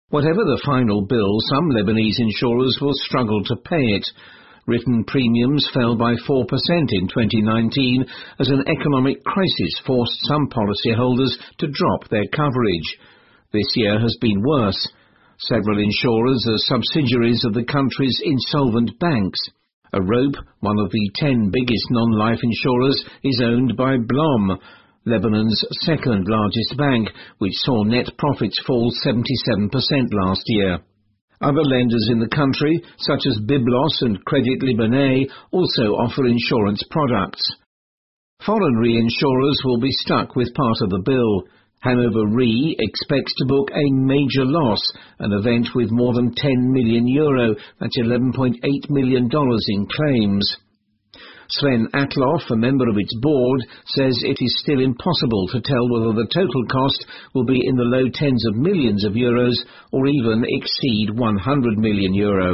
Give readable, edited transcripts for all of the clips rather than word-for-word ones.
Whatever the final bill, some Lebanese insurers will struggle to pay it. Written premiums fell by 4% in 2019 as an economic crisis forced some policyholders to drop their coverage. This year has been worse. Several insurers are subsidiaries of the country's insolvent banks. Arope, one of the 10 biggest non-life insurers, is owned by Blom, Lebanon's second largest bank, which saw net profits fall 77% last year. Other lenders in the country, such as Byblos and Credit Lyonnais, also offer insurance products. Foreign reinsurers will be stuck with part of the bill. Hanover Re expects to book a major loss, an event with more than €10 million, that's $11.8 million in claims. Sven Atloff, a member of its board, says it is still impossible to tell whether the total cost will be in the low tens of millions of euros or even exceed €100 million.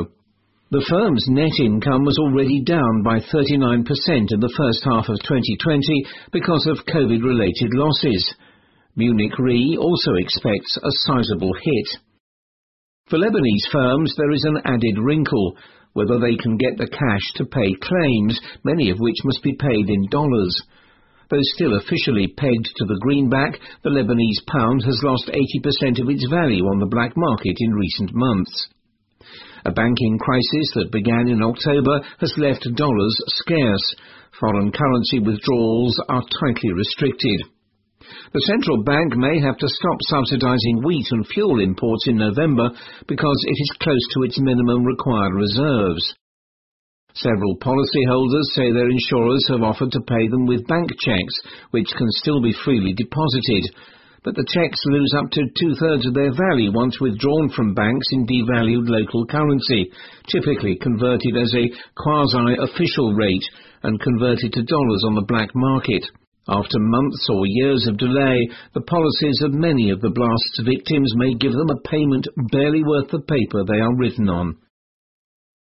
The firm's net income was already down by 39% in the first half of 2020 because of COVID-related losses. Munich Re also expects a sizable hit. For Lebanese firms, there is an added wrinkle, whether they can get the cash to pay claims, many of which must be paid in dollars. Though still officially pegged to the greenback, the Lebanese pound has lost 80% of its value on the black market in recent months. A banking crisis that began in October has left dollars scarce. Foreign currency withdrawals are tightly restricted. The central bank may have to stop subsidizing wheat and fuel imports in November because it is close to its minimum required reserves. Several policyholders say their insurers have offered to pay them with bank checks, which can still be freely deposited, but the checks lose up to two-thirds of their value once withdrawn from banks in devalued local currency, typically converted as a quasi-official rate and converted to dollars on the black market. After months or years of delay, the policies of many of the blast's victims may give them a payment barely worth the paper they are written on.